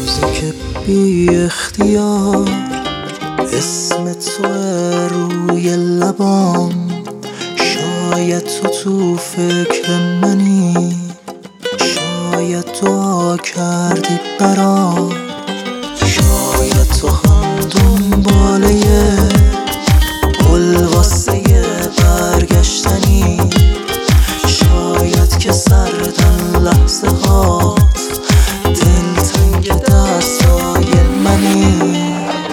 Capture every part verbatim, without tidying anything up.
روزی که بی اختیار اسم تو روی لبام، شاید تو تو فکر منی، شاید دعا کردی برام، شاید تو هم دنباله گل واسه برگشتنی، شاید که سردن لحظه هات دلتنگ دستای منی.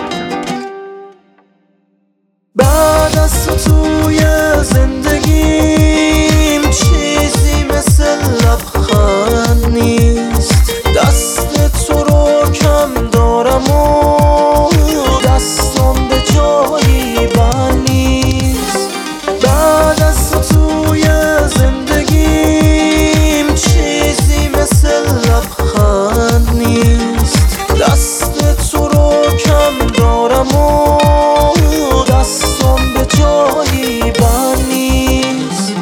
بعد از تو توی زندگیم چیزی مثل لبخند نیست، دست تو رو کم دارم و دستم به جایی بند نیست. بعد از تو توی زندگیم چیزی مثل لبخند نیست، دست تو رو کم دارم و دستم به جایی بند نیست.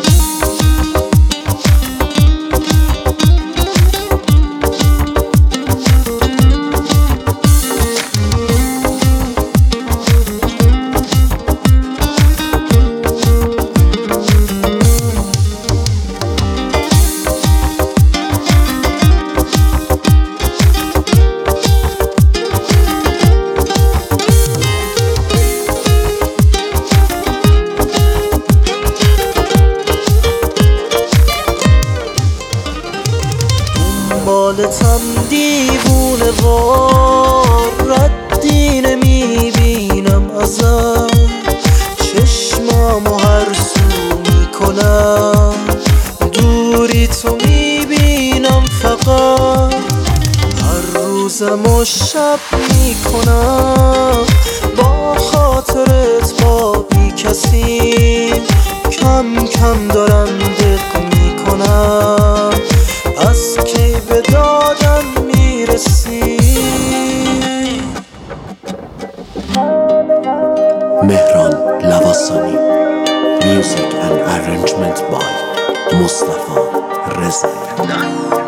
بالتم دیوونه وار، ردی نمیبینم ازت، چشمامو هر سو میکنم، دوری تو میبینم فقط، هر روزم و شب میکنم با خاطرت با بی کسی، کم کم دارم دق میکنم از کی به دادم میرسی. مهران لواسانی. Music and arrangement by مصطفی رضایی.